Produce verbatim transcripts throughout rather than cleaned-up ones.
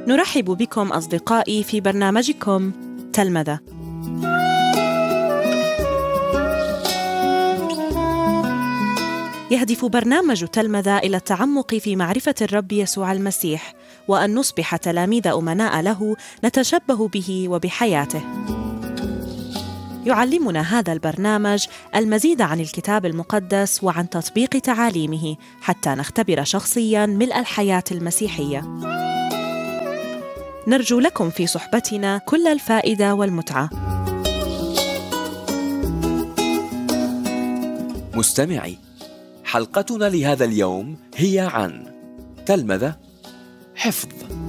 نرحب بكم أصدقائي في برنامجكم تلمذة. يهدف برنامج تلمذة إلى التعمق في معرفة الرب يسوع المسيح، وأن نصبح تلاميذ أمناء له نتشبه به وبحياته. يعلمنا هذا البرنامج المزيد عن الكتاب المقدس وعن تطبيق تعاليمه حتى نختبر شخصياً ملء الحياة المسيحية. نرجو لكم في صحبتنا كل الفائدة والمتعة. مستمعي، حلقتنا لهذا اليوم هي عن تلمذة حفظ.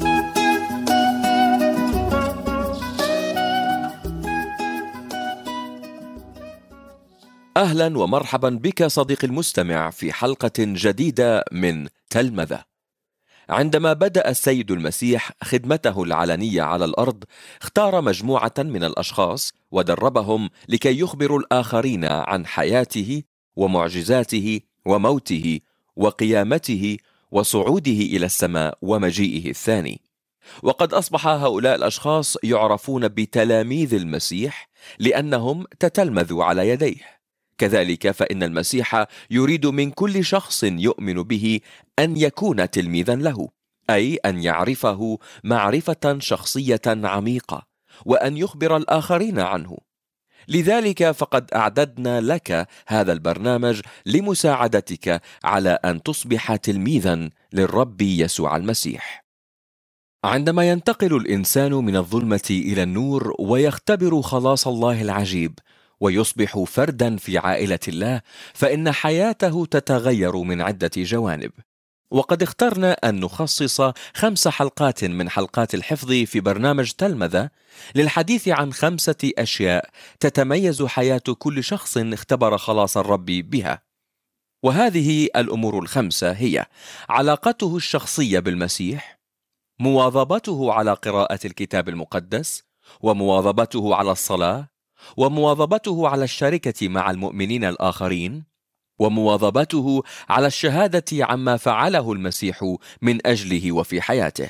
أهلا ومرحبا بك صديقي المستمع في حلقة جديدة من تلمذة. عندما بدأ السيد المسيح خدمته العلنية على الأرض، اختار مجموعة من الأشخاص ودربهم لكي يخبروا الآخرين عن حياته ومعجزاته وموته وقيامته وصعوده إلى السماء ومجيئه الثاني. وقد أصبح هؤلاء الأشخاص يعرفون بتلاميذ المسيح لأنهم تتلمذوا على يديه. كذلك فإن المسيح يريد من كل شخص يؤمن به أن يكون تلميذا له، أي أن يعرفه معرفة شخصية عميقة وأن يخبر الآخرين عنه. لذلك فقد أعددنا لك هذا البرنامج لمساعدتك على أن تصبح تلميذا للرب يسوع المسيح. عندما ينتقل الإنسان من الظلمة إلى النور ويختبر خلاص الله العجيب ويصبح فردا في عائلة الله، فإن حياته تتغير من عدة جوانب. وقد اخترنا أن نخصص خمس حلقات من حلقات الحفظ في برنامج تلمذة للحديث عن خمسة أشياء تتميز حياة كل شخص اختبر خلاص الرب بها. وهذه الأمور الخمسة هي: علاقته الشخصية بالمسيح، مواظبته على قراءة الكتاب المقدس، ومواظبته على الصلاة، ومواظبته على الشركة مع المؤمنين الآخرين، ومواظبته على الشهادة عما فعله المسيح من أجله وفي حياته.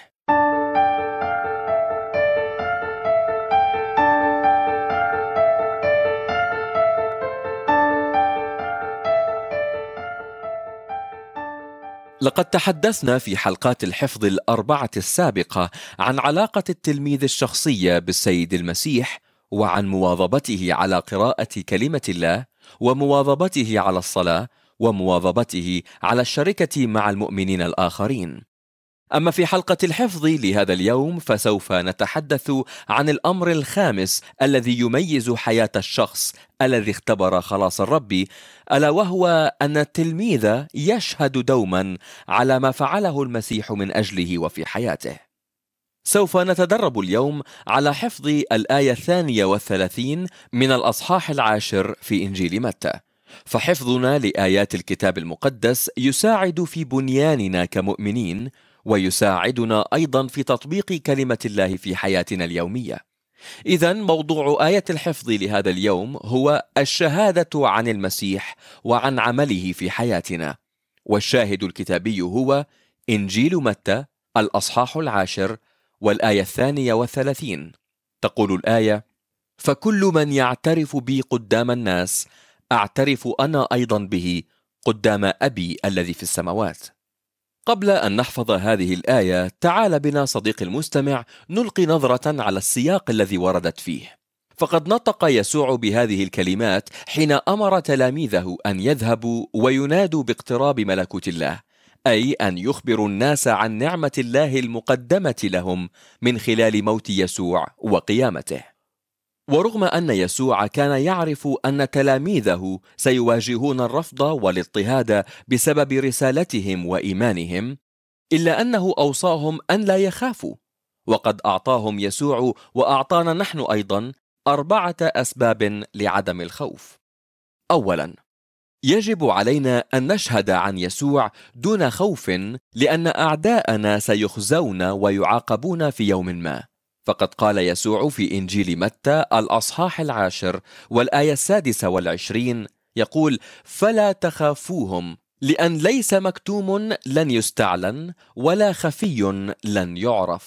لقد تحدثنا في حلقات الحفظ الأربعة السابقة عن علاقة التلميذ الشخصية بالسيد المسيح، وعن مواظبته على قراءة كلمة الله، ومواظبته على الصلاة، ومواظبته على الشركة مع المؤمنين الآخرين. أما في حلقة الحفظ لهذا اليوم فسوف نتحدث عن الأمر الخامس الذي يميز حياة الشخص الذي اختبر خلاص الرب، ألا وهو أن التلميذ يشهد دوما على ما فعله المسيح من أجله وفي حياته. سوف نتدرب اليوم على حفظ الآية الثانية والثلاثين من الأصحاح العاشر في إنجيل متى. فحفظنا لآيات الكتاب المقدس يساعد في بنياننا كمؤمنين، ويساعدنا أيضا في تطبيق كلمة الله في حياتنا اليومية. إذن موضوع آية الحفظ لهذا اليوم هو الشهادة عن المسيح وعن عمله في حياتنا. والشاهد الكتابي هو إنجيل متى الأصحاح العاشر والآية الثانية والثلاثين. تقول الآية: فكل من يعترف بي قدام الناس أعترف أنا أيضا به قدام أبي الذي في السماوات. قبل أن نحفظ هذه الآية، تعال بنا صديقي المستمع نلقي نظرة على السياق الذي وردت فيه. فقد نطق يسوع بهذه الكلمات حين أمر تلاميذه أن يذهبوا وينادوا باقتراب ملكوت الله، أي أن يخبروا الناس عن نعمة الله المقدمة لهم من خلال موت يسوع وقيامته. ورغم أن يسوع كان يعرف أن تلاميذه سيواجهون الرفض والاضطهاد بسبب رسالتهم وإيمانهم، إلا أنه أوصاهم أن لا يخافوا. وقد أعطاهم يسوع وأعطانا نحن أيضا أربعة أسباب لعدم الخوف. أولا، يجب علينا أن نشهد عن يسوع دون خوف، لأن أعداءنا سيخزون ويعاقبون في يوم ما. فقد قال يسوع في إنجيل متى الأصحاح العاشر والآية السادسة والعشرين، يقول: فلا تخافوهم، لأن ليس مكتوم لن يستعلن ولا خفي لن يعرف.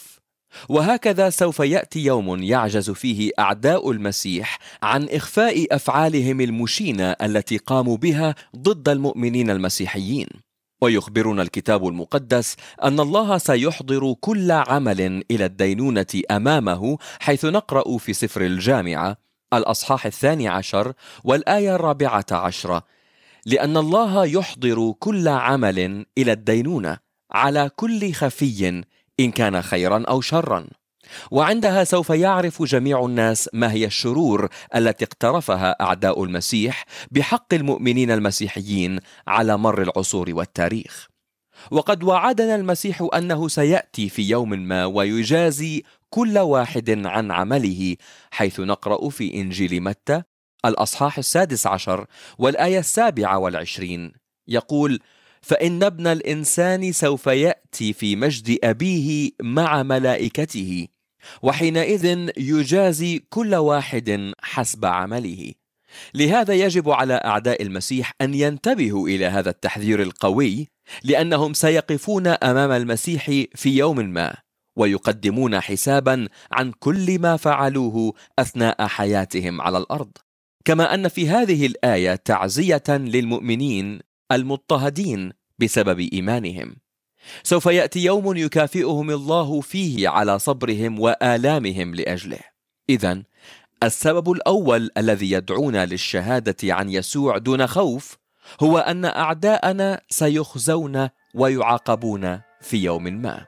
وهكذا سوف يأتي يوم يعجز فيه أعداء المسيح عن إخفاء أفعالهم المشينة التي قاموا بها ضد المؤمنين المسيحيين. ويخبرنا الكتاب المقدس أن الله سيحضر كل عمل إلى الدينونة أمامه، حيث نقرأ في سفر الجامعة الأصحاح الثاني عشر والآية الرابعة عشرة: لأن الله يحضر كل عمل إلى الدينونة على كل خفي إن كان خيرا أو شرا، وعندها سوف يعرف جميع الناس ما هي الشرور التي اقترفها أعداء المسيح بحق المؤمنين المسيحيين على مر العصور والتاريخ. وقد وعدنا المسيح أنه سيأتي في يوم ما ويجازي كل واحد عن عمله، حيث نقرأ في إنجيل متى الأصحاح السادس عشر والآية السابعة والعشرين يقول: فإن ابن الإنسان سوف يأتي في مجد أبيه مع ملائكته، وحينئذ يجازي كل واحد حسب عمله. لهذا يجب على أعداء المسيح أن ينتبهوا إلى هذا التحذير القوي، لأنهم سيقفون أمام المسيح في يوم ما ويقدمون حسابا عن كل ما فعلوه أثناء حياتهم على الأرض. كما أن في هذه الآية تعزية للمؤمنين المضطهدين بسبب إيمانهم. سوف يأتي يوم يكافئهم الله فيه على صبرهم وآلامهم لأجله. إذن السبب الأول الذي يدعونا للشهادة عن يسوع دون خوف هو أن أعداءنا سيخزون ويعاقبون في يوم ما.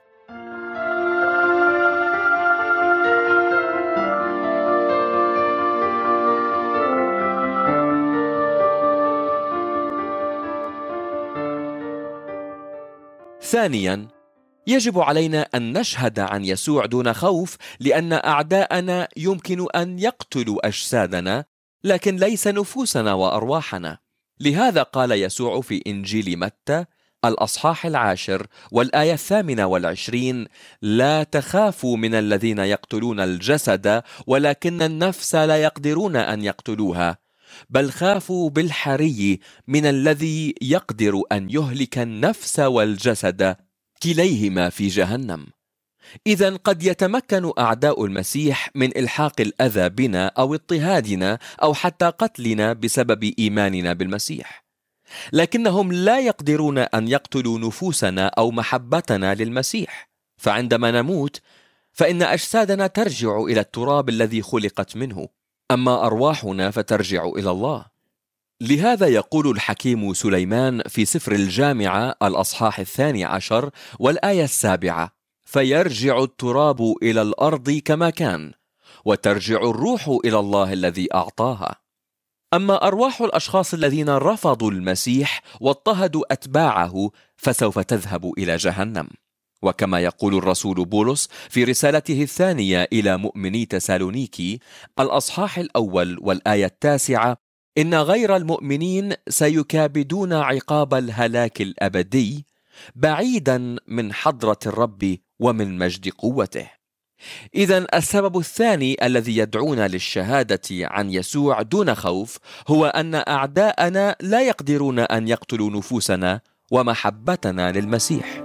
ثانيا، يجب علينا أن نشهد عن يسوع دون خوف، لأن أعداءنا يمكن أن يقتلوا أجسادنا لكن ليس نفوسنا وأرواحنا. لهذا قال يسوع في إنجيل متى الأصحاح العاشر والآية الثامنة والعشرين: لا تخافوا من الذين يقتلون الجسد، ولكن النفس لا يقدرون أن يقتلوها، بل خافوا بالحري من الذي يقدر أن يهلك النفس والجسد كليهما في جهنم. إذن قد يتمكن أعداء المسيح من إلحاق الأذى بنا أو اضطهادنا أو حتى قتلنا بسبب إيماننا بالمسيح، لكنهم لا يقدرون أن يقتلوا نفوسنا أو محبتنا للمسيح، فعندما نموت فإن أجسادنا ترجع إلى التراب الذي خلقت منه، أما أرواحنا فترجع إلى الله. لهذا يقول الحكيم سليمان في سفر الجامعة الأصحاح الثاني عشر والآية السابعة: فيرجع التراب إلى الأرض كما كان، وترجع الروح إلى الله الذي أعطاها. أما أرواح الأشخاص الذين رفضوا المسيح واضطهدوا أتباعه فسوف تذهب إلى جهنم. وكما يقول الرسول بولس في رسالته الثانية إلى مؤمني تسالونيكي الأصحاح الأول والآية التاسعة: إن غير المؤمنين سيكابدون عقاب الهلاك الأبدي بعيدا من حضرة الرب ومن مجد قوته. إذن السبب الثاني الذي يدعونا للشهادة عن يسوع دون خوف هو أن أعداءنا لا يقدرون أن يقتلوا نفوسنا ومحبتنا للمسيح.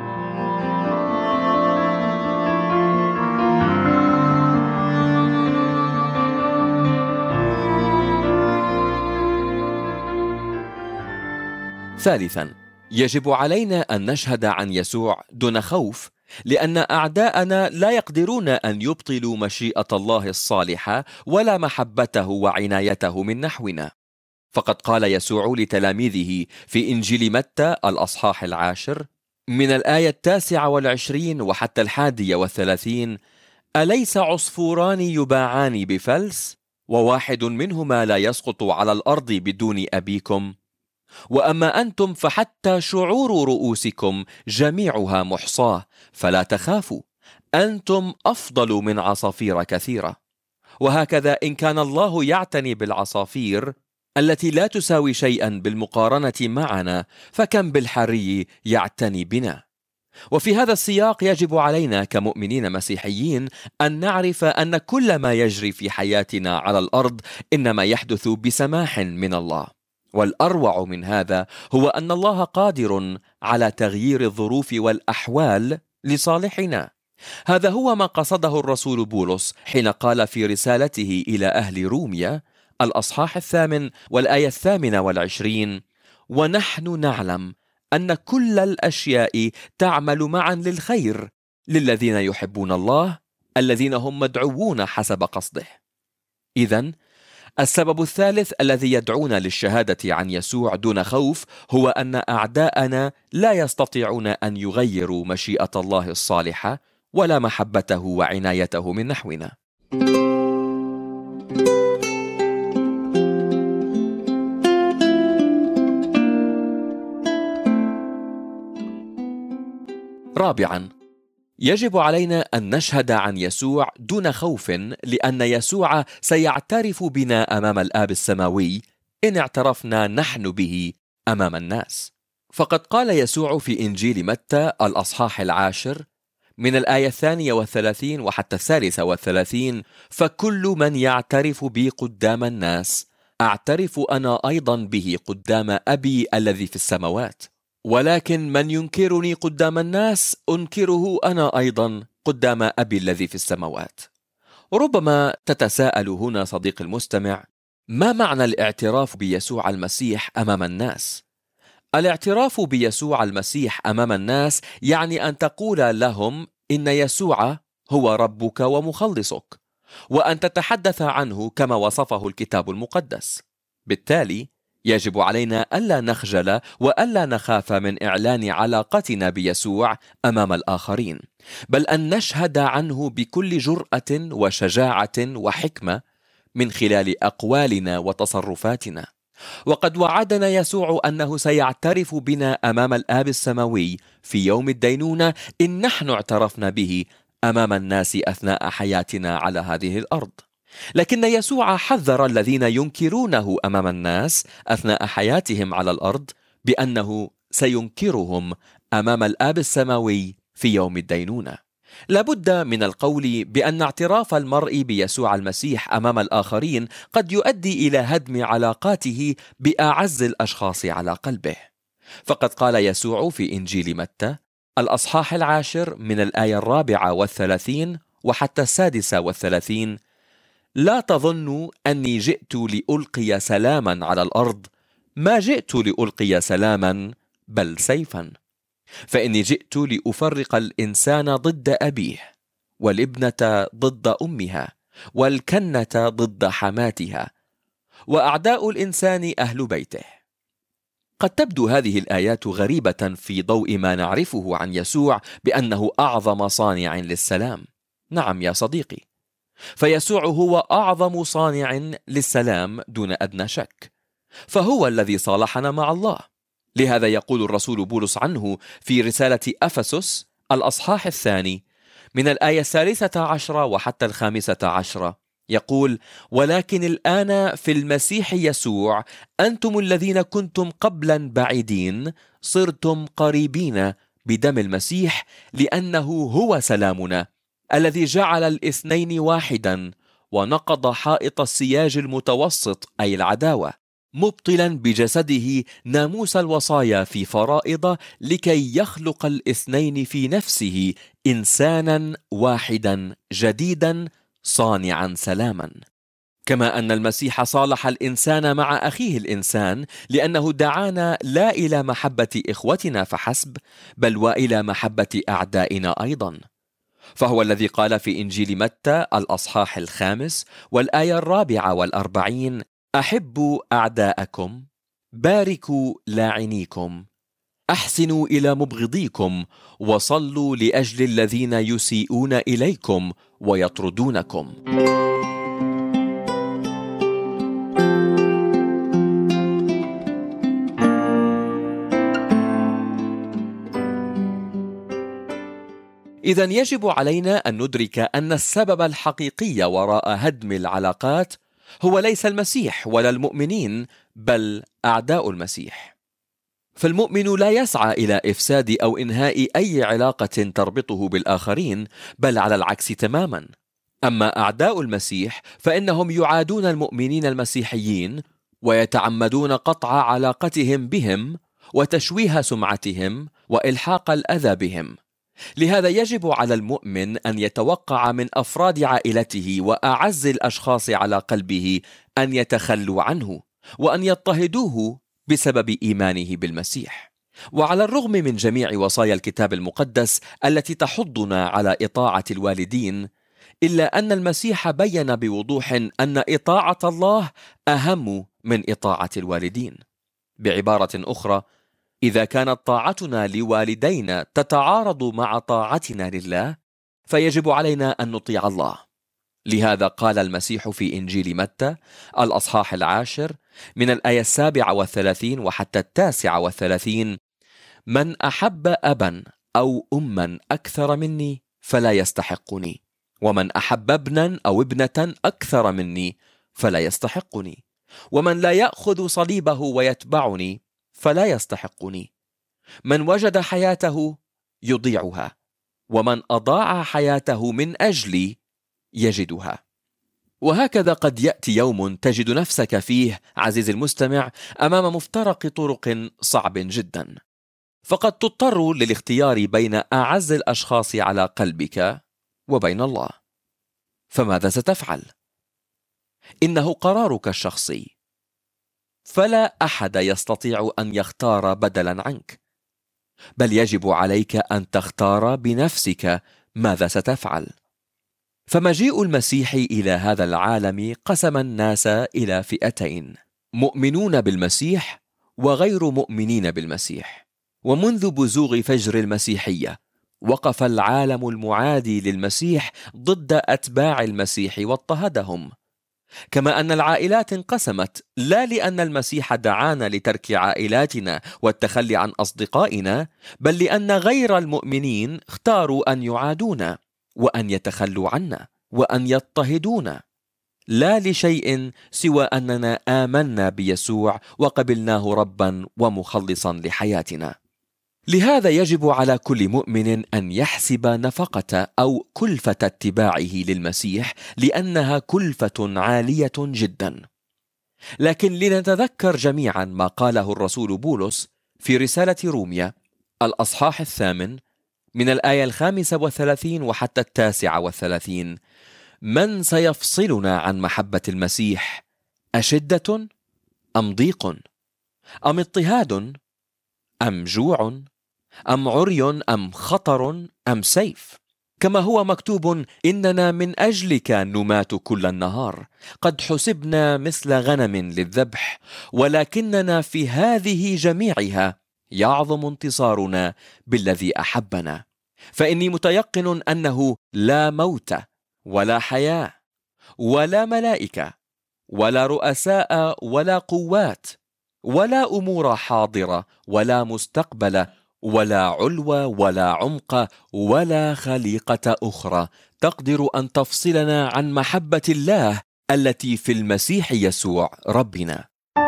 ثالثا، يجب علينا أن نشهد عن يسوع دون خوف، لأن أعداءنا لا يقدرون أن يبطلوا مشيئة الله الصالحة ولا محبته وعنايته من نحونا. فقد قال يسوع لتلاميذه في إنجيل متى الأصحاح العاشر من الآية التاسعة والعشرين وحتى الحادية والثلاثين: أليس عصفوران يباعان بفلس، وواحد منهما لا يسقط على الأرض بدون أبيكم؟ وأما أنتم فحتى شعور رؤوسكم جميعها محصاة، فلا تخافوا، أنتم أفضل من عصافير كثيرة. وهكذا إن كان الله يعتني بالعصافير التي لا تساوي شيئا بالمقارنة معنا، فكم بالحري يعتني بنا. وفي هذا السياق يجب علينا كمؤمنين مسيحيين أن نعرف أن كل ما يجري في حياتنا على الأرض إنما يحدث بسماح من الله. والأروع من هذا هو أن الله قادر على تغيير الظروف والأحوال لصالحنا، هذا هو ما قصده الرسول بولس حين قال في رسالته إلى أهل روميا الأصحاح الثامن والآية الثامنة والعشرين: ونحن نعلم أن كل الأشياء تعمل معا للخير للذين يحبون الله الذين هم مدعوون حسب قصده. إذن السبب الثالث الذي يدعونا للشهادة عن يسوع دون خوف هو أن أعداءنا لا يستطيعون أن يغيروا مشيئة الله الصالحة ولا محبته وعنايته من نحونا. رابعاً، يجب علينا أن نشهد عن يسوع دون خوف، لأن يسوع سيعترف بنا أمام الآب السماوي إن اعترفنا نحن به أمام الناس. فقد قال يسوع في إنجيل متى الأصحاح العاشر من الآية الثانية والثلاثين وحتى الثالثة والثلاثين: فكل من يعترف بي قدام الناس أعترف أنا أيضا به قدام أبي الذي في السماوات، ولكن من ينكرني قدام الناس أنكره أنا أيضا قدام أبي الذي في السماوات. ربما تتساءل هنا صديق المستمع: ما معنى الاعتراف بيسوع المسيح أمام الناس؟ الاعتراف بيسوع المسيح أمام الناس يعني أن تقول لهم إن يسوع هو ربك ومخلصك، وأن تتحدث عنه كما وصفه الكتاب المقدس. بالتالي يجب علينا ألا نخجل وألا نخاف من إعلان علاقتنا بيسوع أمام الآخرين، بل أن نشهد عنه بكل جرأة وشجاعة وحكمة من خلال أقوالنا وتصرفاتنا. وقد وعدنا يسوع أنه سيعترف بنا أمام الآب السماوي في يوم الدينونة إن نحن اعترفنا به أمام الناس أثناء حياتنا على هذه الأرض. لكن يسوع حذر الذين ينكرونه أمام الناس أثناء حياتهم على الأرض بأنه سينكرهم أمام الآب السماوي في يوم الدينونة. لابد من القول بأن اعتراف المرء بيسوع المسيح أمام الآخرين قد يؤدي إلى هدم علاقاته بأعز الأشخاص على قلبه. فقد قال يسوع في إنجيل متى الأصحاح العاشر من الآية الرابعة والثلاثين وحتى السادسة والثلاثين: لا تظنوا أني جئت لألقي سلاما على الأرض، ما جئت لألقي سلاما بل سيفا، فإني جئت لأفرق الإنسان ضد أبيه، والابنة ضد أمها، والكنة ضد حماتها، وأعداء الإنسان أهل بيته. قد تبدو هذه الآيات غريبة في ضوء ما نعرفه عن يسوع بأنه أعظم صانع للسلام. نعم يا صديقي، فيسوع هو أعظم صانع للسلام دون أدنى شك، فهو الذي صالحنا مع الله. لهذا يقول الرسول بولس عنه في رسالة أفسس الأصحاح الثاني من الآية الثالثة عشرة وحتى الخامسة عشرة، يقول: ولكن الآن في المسيح يسوع أنتم الذين كنتم قبلا بعيدين صرتم قريبين بدم المسيح، لأنه هو سلامنا الذي جعل الاثنين واحدا ونقض حائط السياج المتوسط أي العداوة، مبطلا بجسده ناموس الوصايا في فرائض، لكي يخلق الاثنين في نفسه إنسانا واحدا جديدا صانعا سلاما. كما أن المسيح صالح الإنسان مع أخيه الإنسان، لأنه دعانا لا إلى محبة إخوتنا فحسب، بل وإلى محبة أعدائنا أيضا. فهو الذي قال في إنجيل متى الأصحاح الخامس والآية الرابعة والأربعين: أحبوا أعداءكم، باركوا لاعنيكم، أحسنوا إلى مبغضيكم، وصلوا لأجل الذين يسيئون إليكم ويطردونكم. إذن يجب علينا أن ندرك أن السبب الحقيقي وراء هدم العلاقات هو ليس المسيح ولا المؤمنين، بل أعداء المسيح. فالمؤمن لا يسعى إلى إفساد أو إنهاء أي علاقة تربطه بالآخرين، بل على العكس تماما. أما أعداء المسيح فإنهم يعادون المؤمنين المسيحيين ويتعمدون قطع علاقتهم بهم وتشويه سمعتهم وإلحاق الأذى بهم. لهذا يجب على المؤمن أن يتوقع من أفراد عائلته وأعز الأشخاص على قلبه أن يتخلوا عنه وأن يضطهدوه بسبب إيمانه بالمسيح. وعلى الرغم من جميع وصايا الكتاب المقدس التي تحضنا على إطاعة الوالدين، إلا أن المسيح بين بوضوح أن إطاعة الله أهم من إطاعة الوالدين. بعبارة أخرى، إذا كانت طاعتنا لوالدينا تتعارض مع طاعتنا لله، فيجب علينا أن نطيع الله. لهذا قال المسيح في إنجيل متى الأصحاح العاشر من الآية السابعة والثلاثين وحتى التاسعة والثلاثين: من أحب أبا أو أما أكثر مني فلا يستحقني، ومن أحب ابنا أو ابنة أكثر مني فلا يستحقني، ومن لا يأخذ صليبه ويتبعني فلا يستحقني. من وجد حياته يضيعها، ومن أضاع حياته من أجلي يجدها. وهكذا قد يأتي يوم تجد نفسك فيه عزيزي المستمع أمام مفترق طرق صعب جدا، فقد تضطر للاختيار بين أعز الأشخاص على قلبك وبين الله. فماذا ستفعل؟ إنه قرارك الشخصي، فلا أحد يستطيع أن يختار بدلا عنك، بل يجب عليك أن تختار بنفسك ماذا ستفعل. فمجيء المسيح إلى هذا العالم قسم الناس إلى فئتين: مؤمنون بالمسيح وغير مؤمنين بالمسيح. ومنذ بزوغ فجر المسيحية وقف العالم المعادي للمسيح ضد أتباع المسيح واضطهدهم، كما أن العائلات انقسمت لا لأن المسيح دعانا لترك عائلاتنا والتخلي عن أصدقائنا، بل لأن غير المؤمنين اختاروا أن يعادونا وأن يتخلوا عنا وأن يضطهدونا، لا لشيء سوى أننا آمنا بيسوع وقبلناه ربا ومخلصا لحياتنا. لهذا يجب على كل مؤمن أن يحسب نفقة أو كلفة اتباعه للمسيح، لأنها كلفة عالية جدا. لكن لنتذكر جميعا ما قاله الرسول بولس في رسالة روميا الأصحاح الثامن من الآية الخامسة والثلاثين وحتى التاسعة والثلاثين: من سيفصلنا عن محبة المسيح؟ أشدة أم ضيق أم اضطهاد أم جوع أم عري أم خطر أم سيف؟ كما هو مكتوب: إننا من أجلك نمات كل النهار، قد حسبنا مثل غنم للذبح، ولكننا في هذه جميعها يعظم انتصارنا بالذي أحبنا. فإني متيقن أنه لا موت ولا حياة ولا ملائكة ولا رؤساء ولا قوات ولا أمور حاضرة ولا مستقبل ولا علو ولا عمق ولا خليقة أخرى تقدر أن تفصلنا عن محبة الله التي في المسيح يسوع ربنا.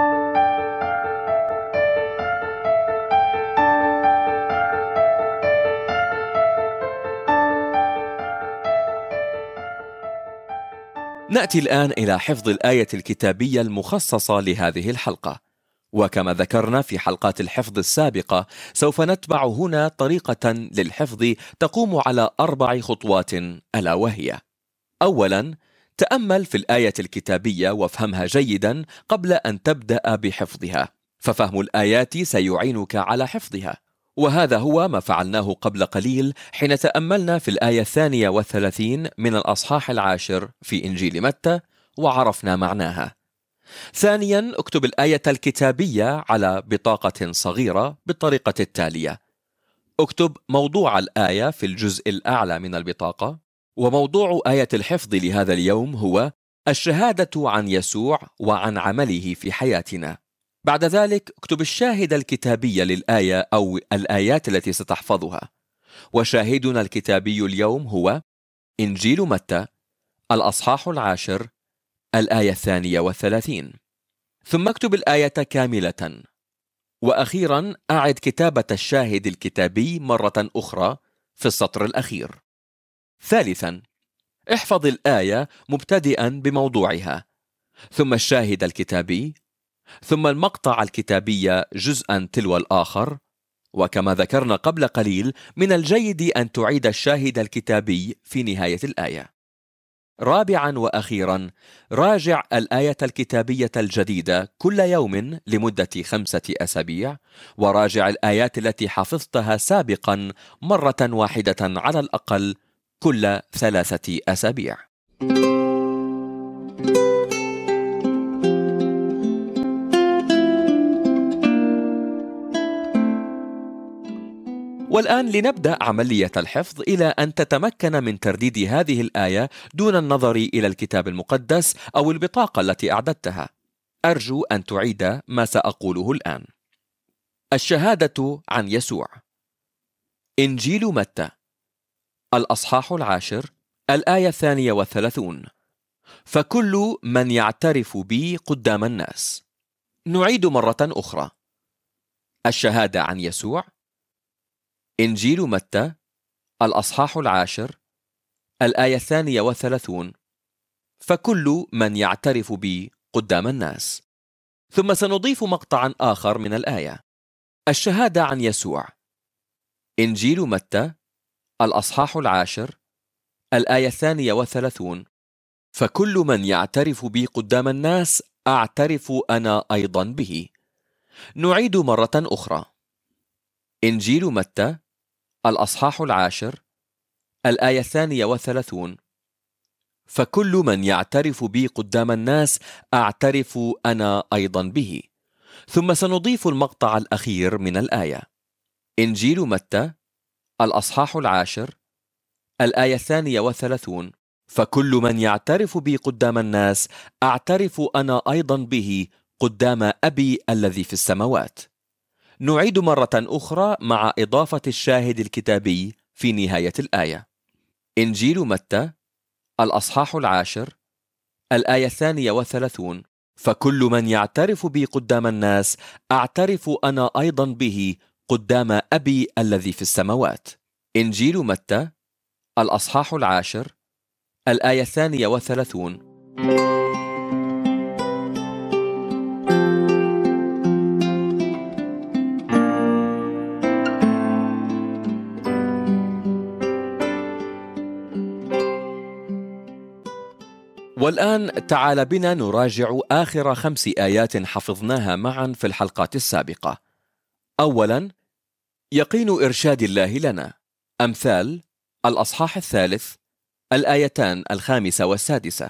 نأتي الآن إلى حفظ الآية الكتابية المخصصة لهذه الحلقة. وكما ذكرنا في حلقات الحفظ السابقة، سوف نتبع هنا طريقة للحفظ تقوم على أربع خطوات، ألا وهي: أولا، تأمل في الآية الكتابية وافهمها جيدا قبل أن تبدأ بحفظها، ففهم الآيات سيعينك على حفظها. وهذا هو ما فعلناه قبل قليل حين تأملنا في الآية الثانية والثلاثين من الأصحاح العاشر في إنجيل متى وعرفنا معناها. ثانيا، اكتب الآية الكتابية على بطاقة صغيرة بالطريقة التالية: اكتب موضوع الآية في الجزء الأعلى من البطاقة، وموضوع آية الحفظ لهذا اليوم هو الشهادة عن يسوع وعن عمله في حياتنا. بعد ذلك اكتب الشاهد الكتابي للآية أو الآيات التي ستحفظها، وشاهدنا الكتابي اليوم هو إنجيل متى الأصحاح العاشر الآية الثانية والثلاثين. ثم اكتب الآية كاملة. وأخيرا أعد كتابة الشاهد الكتابي مرة أخرى في السطر الأخير. ثالثا، احفظ الآية مبتدئا بموضوعها، ثم الشاهد الكتابي، ثم المقطع الكتابي جزءا تلو الآخر، وكما ذكرنا قبل قليل من الجيد أن تعيد الشاهد الكتابي في نهاية الآية. رابعا وأخيرا، راجع الآية الكتابية الجديدة كل يوم لمدة خمسة أسابيع، وراجع الآيات التي حفظتها سابقا مرة واحدة على الأقل كل ثلاثة أسابيع. والآن لنبدأ عملية الحفظ إلى أن تتمكن من ترديد هذه الآية دون النظر إلى الكتاب المقدس أو البطاقة التي أعددتها. أرجو أن تعيد ما سأقوله الآن. الشهادة عن يسوع. إنجيل متى الأصحاح العاشر الآية الثانية والثلاثون: فكل من يعترف بي قدام الناس. نعيد مرة أخرى. الشهادة عن يسوع. إنجيل متى الأصحاح العاشر الآية الثانية والثلاثون: فكل من يعترف بي قدام الناس. ثم سنضيف مقطعا آخر من الآية. الشهادة عن يسوع. إنجيل متى الأصحاح العاشر الآية الثانية والثلاثون: فكل من يعترف بي قدام الناس أعترف أنا أيضا به. نعيد مرة أخرى. إنجيل متى الأصحاح العاشر الآية الثانية والثلاثون: فكل من يعترف بي قدام الناس أعترف أنا أيضا به. ثم سنضيف المقطع الأخير من الآية. إنجيل متى الأصحاح العاشر الآية الثانية والثلاثون: فكل من يعترف بي قدام الناس أعترف أنا أيضا به قدام أبي الذي في السماوات. نعيد مرة أخرى مع إضافة الشاهد الكتابي في نهاية الآية. إنجيل متى الأصحاح العاشر الآية الثانية والثلاثون: فكل من يعترف بي قدام الناس أعترف أنا أيضا به قدام أبي الذي في السماوات. إنجيل متى الأصحاح العاشر الآية الثانية والثلاثون. والآن تعال بنا نراجع آخر خمس آيات حفظناها معا في الحلقات السابقة. أولا، يقين إرشاد الله لنا. أمثال الأصحاح الثالث الآيتان الخامسة والسادسة: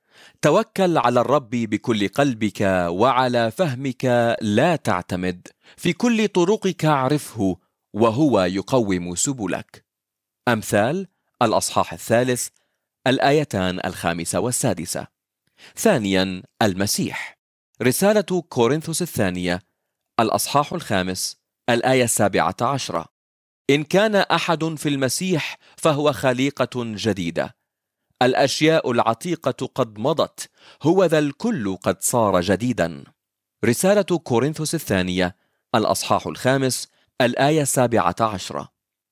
توكل على الرب بكل قلبك وعلى فهمك لا تعتمد، في كل طرقك اعرفه وهو يقوم سبلك. أمثال الأصحاح الثالث الآيتان الخامسة والسادسة. ثانيا، المسيح. رسالة كورنثوس الثانية الأصحاح الخامس الآية السابعة عشرة: إن كان أحد في المسيح فهو خليقة جديدة، الأشياء العتيقة قد مضت، هو ذا الكل قد صار جديدا. رسالة كورنثوس الثانية الأصحاح الخامس الآية السابعة عشرة.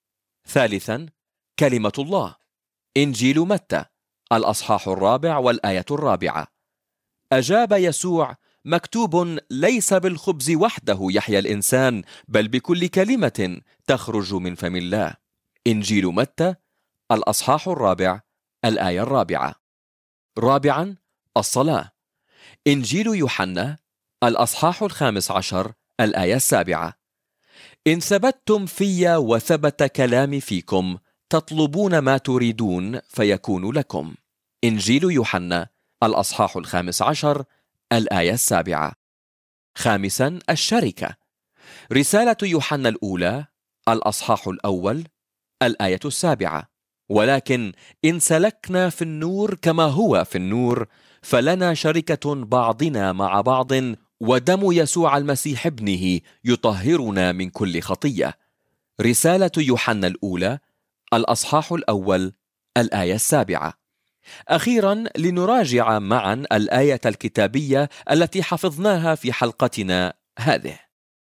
ثالثا، كلمة الله. إنجيل متى الأصحاح الرابع والآية الرابعة: أجاب يسوع: مكتوب ليس بالخبز وحده يحيا الإنسان بل بكل كلمة تخرج من فم الله. إنجيل متى الأصحاح الرابع الآية الرابعة. رابعا، الصلاة. إنجيل يوحنا الأصحاح الخامس عشر الآية السابعة: إن ثبتتم في وثبت كلامي فيكم تطلبون ما تريدون فيكون لكم. إنجيل يوحنا الأصحاح الخامس عشر الآية السابعة. خامسا، الشركة. رسالة يوحنا الأولى الأصحاح الأول الآية السابعة: ولكن إن سلكنا في النور كما هو في النور فلنا شركة بعضنا مع بعض، ودم يسوع المسيح ابنه يطهرنا من كل خطية. رسالة يوحنا الأولى الأصحاح الأول الآية السابعة. أخيرا، لنراجع معا الآية الكتابية التي حفظناها في حلقتنا هذه.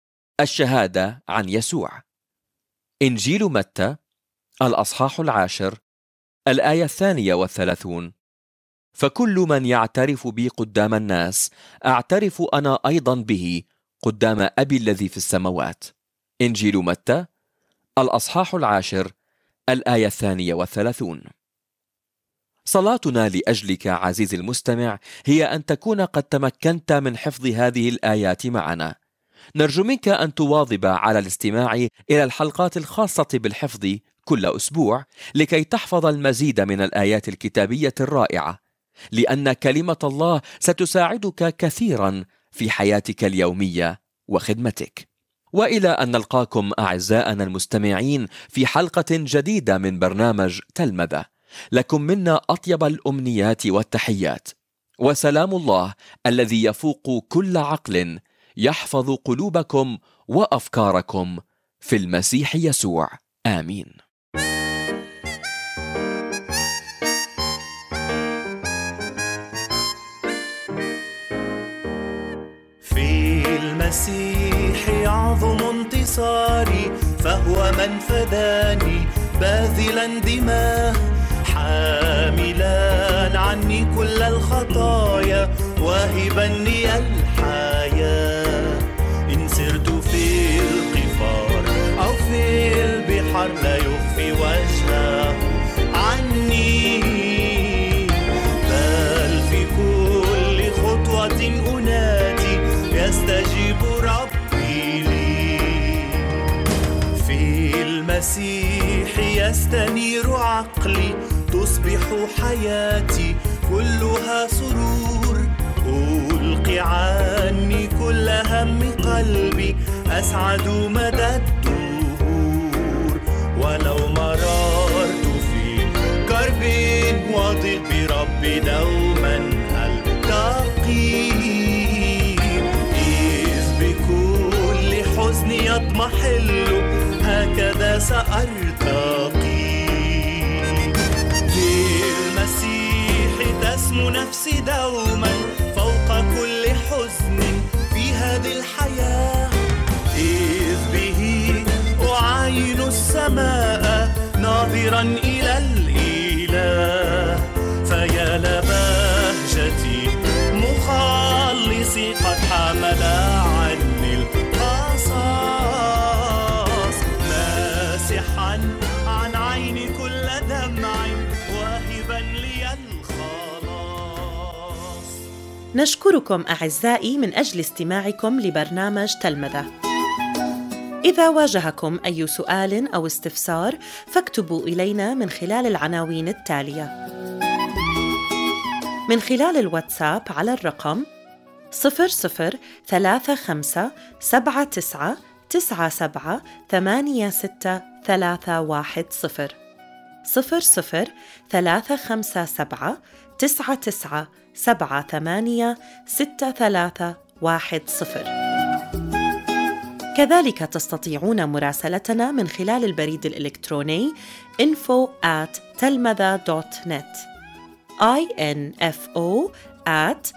الشهادة عن يسوع. إنجيل متى الأصحاح العاشر الآية الثانية والثلاثون: فكل من يعترف بي قدام الناس أعترف أنا أيضا به قدام أبي الذي في السماوات. إنجيل متى الأصحاح العاشر الآية الثانية والثلاثون. صلاتنا لأجلك عزيزي المستمع هي أن تكون قد تمكنت من حفظ هذه الآيات معنا. نرجو منك أن تواظب على الاستماع إلى الحلقات الخاصة بالحفظ كل أسبوع لكي تحفظ المزيد من الآيات الكتابية الرائعة، لأن كلمة الله ستساعدك كثيرا في حياتك اليومية وخدمتك. وإلى أن نلقاكم أعزائنا المستمعين في حلقة جديدة من برنامج تلمذة، لكم منا أطيب الأمنيات والتحيات، وسلام الله الذي يفوق كل عقل يحفظ قلوبكم وأفكاركم في المسيح يسوع. آمين. في المسيح يعظم انتصاري، فهو من فداني باذلا دماه، حاملا عني كل الخطايا واهبا لي الحياة. إن سرت في القفار أو في البحر لا يخفي وجهه عني، بل في كل خطوة أنادي يستجيب ربي لي. في المسيح يستنير عقلي، تصبح حياتي كلها سرور، ألقي عني كل هم قلبي، أسعد مدى الدهور. ولو مررت في كرب وضيق بربي دوما ألتقي، إذ بكل حزن يضمحل هكذا سأرتقي. في المسيح تسمو نفسي دوما فوق كل حزن في هذه الحياة، إذ به أعاين السماء ناظرا إلى الإله. فيا لبهجتي مخلصي قد حمل عني القصاص، ماسحا عن عيني كل دمع واهبا لي الخلاص. نشكركم أعزائي من أجل استماعكم لبرنامج تلمذة. إذا واجهكم أي سؤال أو استفسار فاكتبوا إلينا من خلال العناوين التالية: من خلال الواتساب على الرقم صفر صفر ثلاثة خمسة سبعة تسعة تسعة سبعة ثمانية ستة ثلاثة واحد صفر صفر صفر ثلاثة خمسة سبعة تسعة تسعة سبعة ثمانية ستة ثلاثة واحد صفر. كذلك تستطيعون مراسلتنا من خلال البريد الإلكتروني info at telmatha dot net info at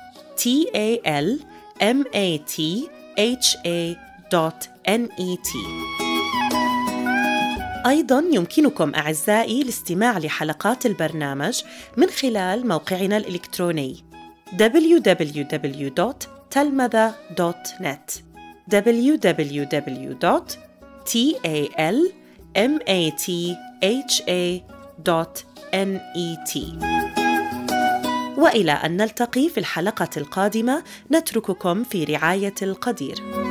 talmatha dot net. أيضاً يمكنكم أعزائي الاستماع لحلقات البرنامج من خلال موقعنا الإلكتروني دبليو دبليو دبليو دوت telmatha دوت net دبليو دبليو دبليو دوت talmatha دوت net. وإلى أن نلتقي في الحلقة القادمة نترككم في رعاية القدير.